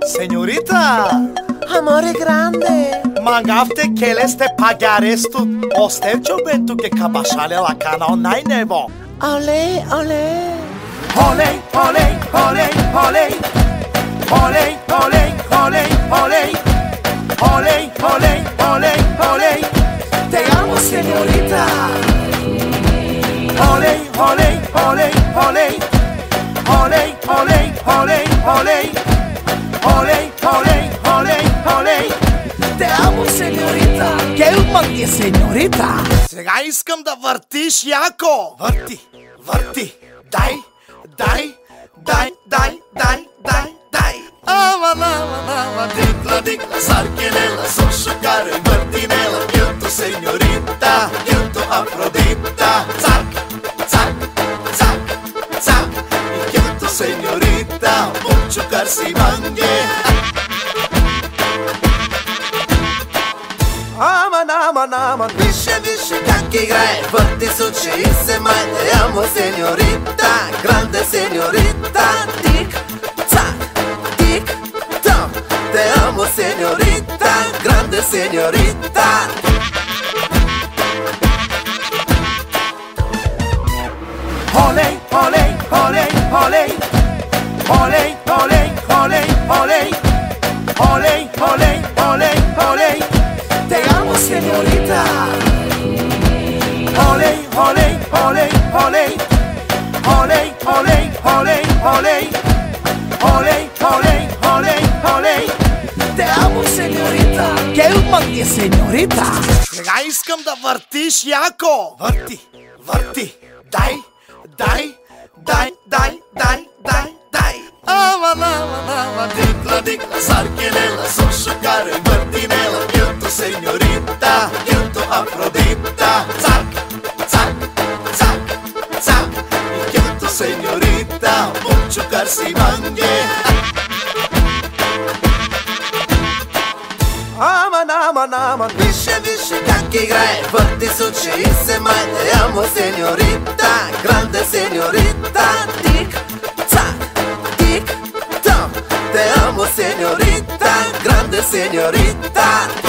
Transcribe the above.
Señorita! Amore grande! Mangafte che le ste pagare stu ostercio bentu che cabasciale la cana onai nevo. Olé, olé! Olé, olé, olé, olé. Olé, olé, olé, olé. Olé, olé, olé, olé. Te amo, señorita! Olé, olé, olé, olé. Olé, olé, olé, olé. Olé, olé, olé, olé. Te amo, señorita! Gelman, señorita! Сега искам да въртиш яко! Върти, върти! Дай, дай, дай, дай, дай, дай, дай! Ама, дикла, саркинела, сушакаре, въртинела, юто, сеньорита, юто, Афродита, цак, цак, цак, цак, юто, сеньорита, mucho carcimangue. Aman, Вижте как играе, върти с очи и се май. Те амо, сеньорита, гранде сеньорита. Тик, цак, тик, там. Те амо, сеньорита, гранде сеньорита. Olé, olé, olé, olé. Olé, olé, olé, olé. Olé, olé, olé, olé. Te amo, señorita! Olé, olé, olé, olé. Olé, olé, olé, olé. Olé, olé, olé, olé. Te amo, señorita! Gelman, señorita! Сега искам да въртиш яко! Върти, върти! Дай, дай, дай, дай, дай, дай, дай! Ама, дикла, саркинела, сушакаре, въртинела, юто, сеньорита, юто, Афродита, цак, цак, цак, цак, юто, сеньорита, mucho carcimangue. Aman. Вижте как играе, върти с очи и се май. Те амо, сеньорита, гранде сеньорита. Тик, цак, тик, там. Te amo, señorita, grande señorita.